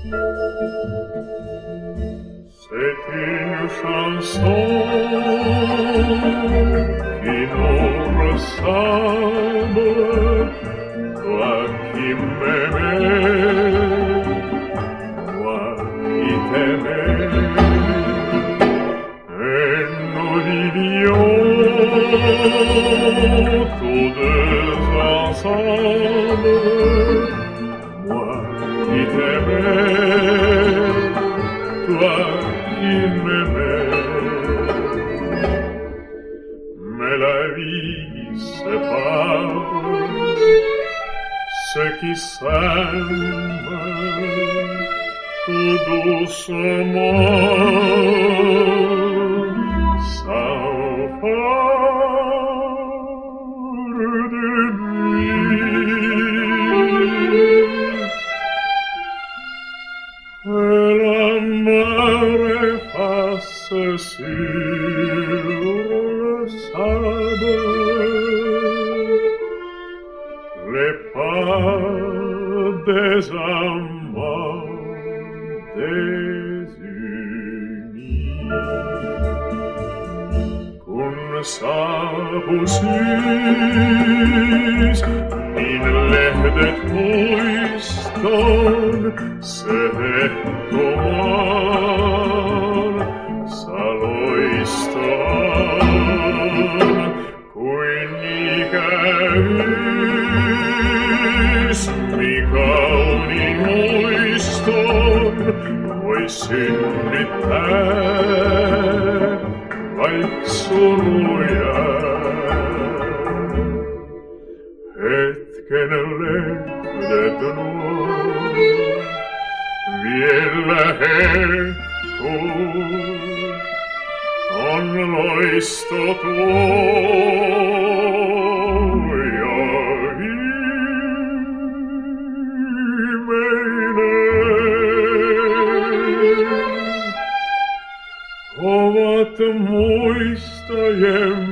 C'est une chanson qui nous ressemble, toi qui m'aimais, moi qui t'aimais, et nous vivions tous deux ensemble, moi qui t'aimais, toi qui m'aimais. Mais la vie sépare ceux qui s'aiment tout doucement, sans phare de nuit. Et la mer efface sur le sable les pas des amants désunis. Con sabusis in lehdet muiston se hettoman saloiston kuin ikävyys mi kaunin muiston voi synnyttää vaik suruja. Hetken lehdet nuo vielä hehkuu, on loisto tuo ja viimeinen. Ovat muistajemme